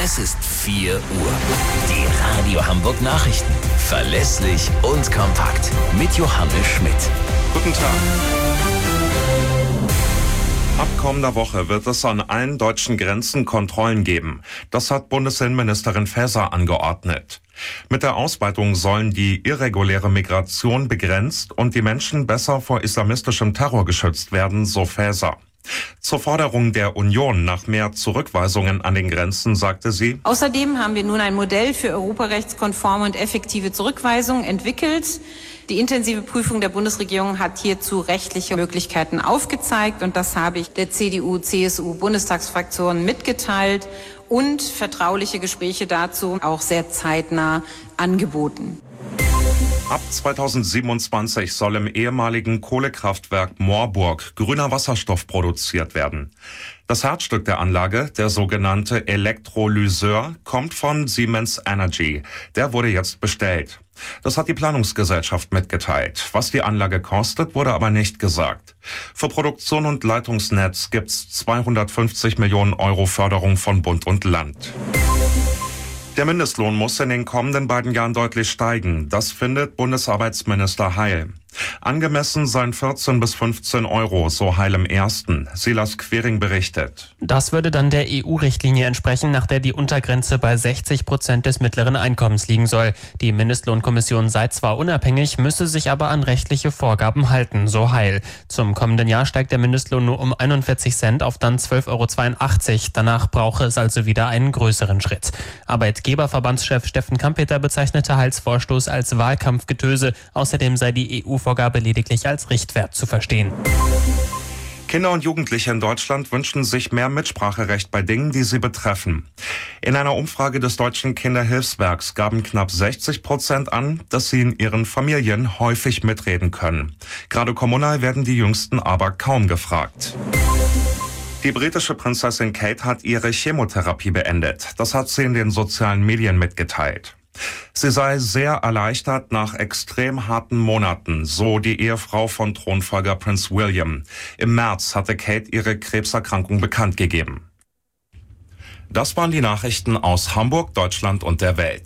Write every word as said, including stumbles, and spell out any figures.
Es ist vier Uhr. Die Radio Hamburg Nachrichten. Verlässlich und kompakt. Mit Johannes Schmidt. Guten Tag. Ab kommender Woche wird es an allen deutschen Grenzen Kontrollen geben. Das hat Bundesinnenministerin Faeser angeordnet. Mit der Ausweitung sollen die irreguläre Migration begrenzt und die Menschen besser vor islamistischem Terror geschützt werden, so Faeser. Zur Forderung der Union nach mehr Zurückweisungen an den Grenzen sagte sie: Außerdem haben wir nun ein Modell für europarechtskonforme und effektive Zurückweisung entwickelt. Die intensive Prüfung der Bundesregierung hat hierzu rechtliche Möglichkeiten aufgezeigt und das habe ich der C D U C S U-Bundestagsfraktion mitgeteilt und vertrauliche Gespräche dazu auch sehr zeitnah angeboten. Ab zweitausendsiebenundzwanzig soll im ehemaligen Kohlekraftwerk Moorburg grüner Wasserstoff produziert werden. Das Herzstück der Anlage, der sogenannte Elektrolyseur, kommt von Siemens Energy. Der wurde jetzt bestellt. Das hat die Planungsgesellschaft mitgeteilt. Was die Anlage kostet, wurde aber nicht gesagt. Für Produktion und Leitungsnetz gibt's zweihundertfünfzig Millionen Euro Förderung von Bund und Land. Der Mindestlohn muss in den kommenden beiden Jahren deutlich steigen. Das findet Bundesarbeitsminister Heil. Angemessen seien vierzehn bis fünfzehn Euro, so Heil im Ersten. Silas Quering berichtet. Das würde dann der E U-Richtlinie entsprechen, nach der die Untergrenze bei sechzig Prozent des mittleren Einkommens liegen soll. Die Mindestlohnkommission sei zwar unabhängig, müsse sich aber an rechtliche Vorgaben halten, so Heil. Zum kommenden Jahr steigt der Mindestlohn nur um einundvierzig Cent auf dann zwölf Euro zweiundachtzig. Danach brauche es also wieder einen größeren Schritt. Arbeitgeberverbandschef Steffen Kampeter bezeichnete Heils Vorstoß als Wahlkampfgetöse. Außerdem sei die E U Vorgabe lediglich als Richtwert zu verstehen. Kinder und Jugendliche in Deutschland wünschen sich mehr Mitspracherecht bei Dingen, die sie betreffen. In einer Umfrage des Deutschen Kinderhilfswerks gaben knapp sechzig Prozent an, dass sie in ihren Familien häufig mitreden können. Gerade kommunal werden die Jüngsten aber kaum gefragt. Die britische Prinzessin Kate hat ihre Chemotherapie beendet. Das hat sie in den sozialen Medien mitgeteilt. Sie sei sehr erleichtert nach extrem harten Monaten, so die Ehefrau von Thronfolger Prinz William. Im März hatte Kate ihre Krebserkrankung bekannt gegeben. Das waren die Nachrichten aus Hamburg, Deutschland und der Welt.